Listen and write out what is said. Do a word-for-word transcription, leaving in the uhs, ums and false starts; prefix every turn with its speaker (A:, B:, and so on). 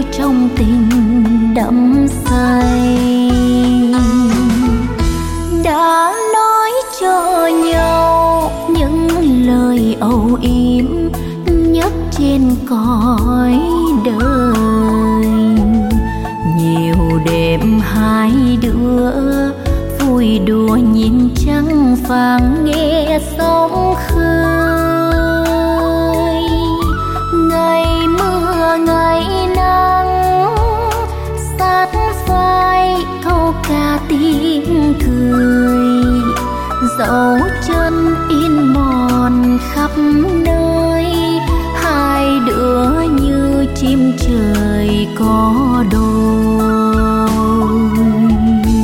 A: trong tình đắm say. Đã nói cho nhau những lời âu yếm nhất trên cõi đời. Nhiều đêm hai đứa vui đùa nhìn trăng vàng nghe sóng khơi. Ngày mưa ngày nắng sát vai câu ca tiếng cười. Dấu chân in mòn khắp nơi, hai đứa như chim trời có